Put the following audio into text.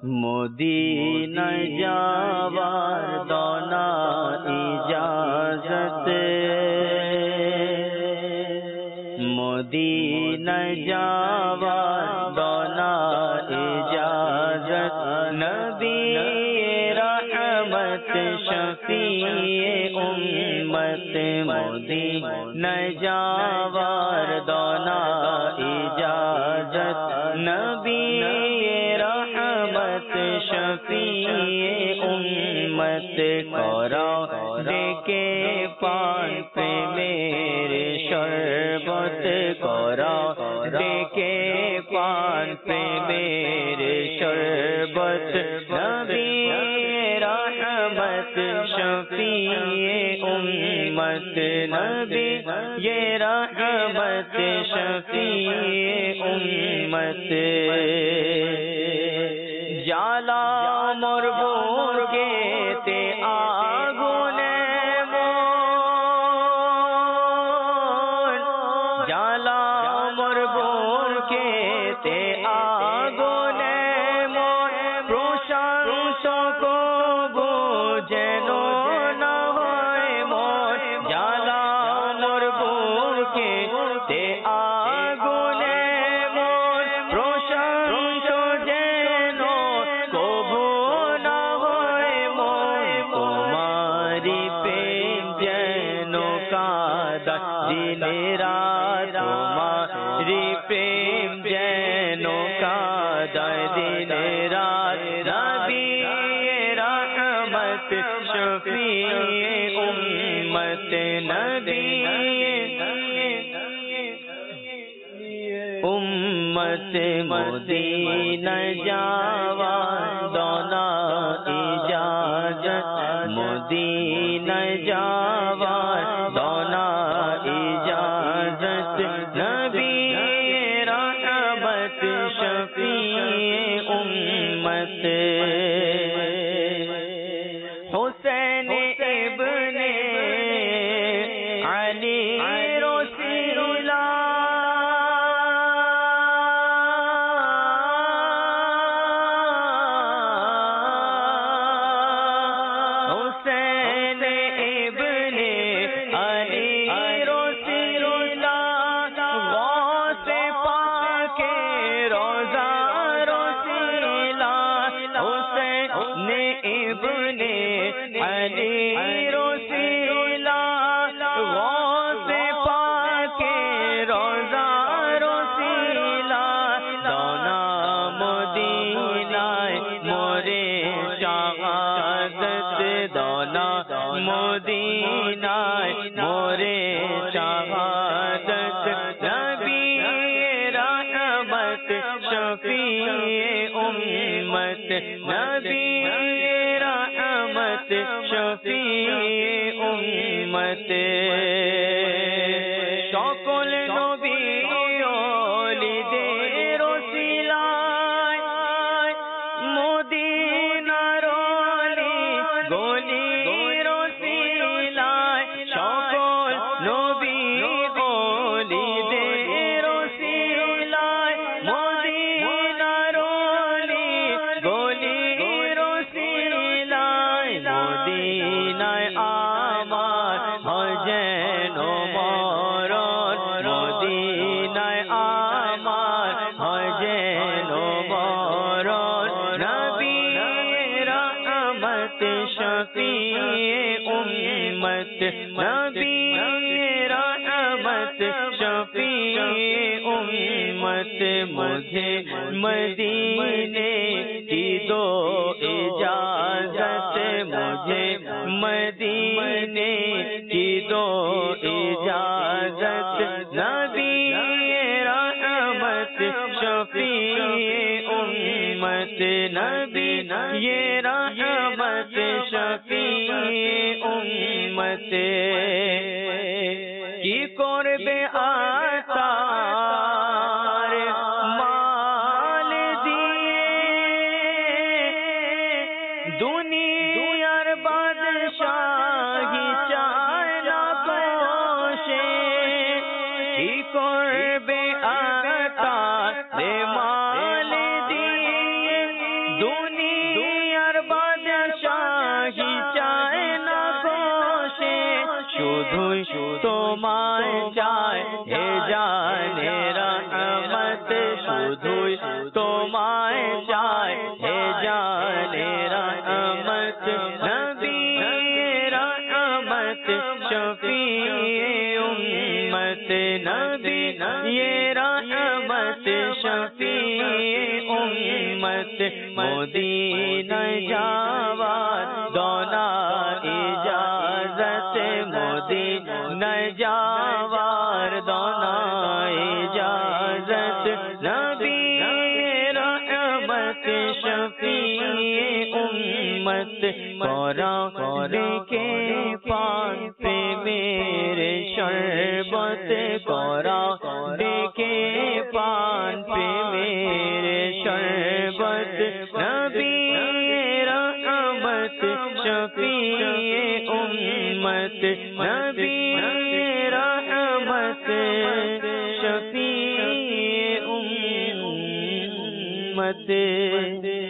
مدینہ جاوار دونا اجازت مدینہ جاوار دونا اجازت نبی رحمت شفیع امت مدینہ جاوار دونا اجازت نبی شفیع امت کرا دیکھے پان پہ میرے شربت کرا دیکھے پان پہ میرے شربت نبی رحمت شفیع امت نبی یہ رحمت شفیع امت جالا مربور کے تے آگونے مون جالا مربور کے تے آگونے مون پروشان کو بوجھنو نہ ہوئے مون جالا مربور کے تے آگونے مون پروشان دن رات تمہاری پریم جینوں کا دن رات نبی رحمت شفیع امت نبی امت مدینہ جاوار دونا اجازت مدینہ جاوار دونا اجازت نبی رحمت شفیع امت حسین ابن علی رسول حسین ابن علی ابن علی رسیلا غوث پاک روزہ رسیلا دونا مدینہ مورے شہادت دونا مدینہ مورے شہادت نبی رحمت شفیع امت نبی رحمت شفیع امت সকল নবী ওলিদের ওসিলায় মদিনার অলি গলির ওসিলায় সকল নবী ওলিদের ওসিলায় মদিনার অলি গলির ওসিলায় মদিনায় আমার হয় যেন মরণ মদিনায় আমার হয় যেন মরণ নবী রহমত শফিع উম্মত নবী رحمت شفیع امت مجھے مدینے کی دو اجازت مجھے مدینے کی دو اجازت نبی رحمت شفیع امت نبی یہ رحمت شفیع امت کی করবে আতার মাল দিয়ে দুনিয়ার বাদশাহী চায় না বসে কি করবে আতার মাল দিয়ে শুধুই তোমায় চাই হে জানে রহমত শুধুই তোমায় চাই হে জানে রহমত নবী রহমত শফিয়ে উম্মত নবী یہ رحمت شفیع امت مدینہ جاوار دونا اجازت مدینہ جاوار دونا اجازت نبی رحمت شفیع امت قرآن کے پان پہ میرے شربت قرآن کے پان پہ میرے شربت نبی رحمت شفیع امت نبی رحمت شفیع امت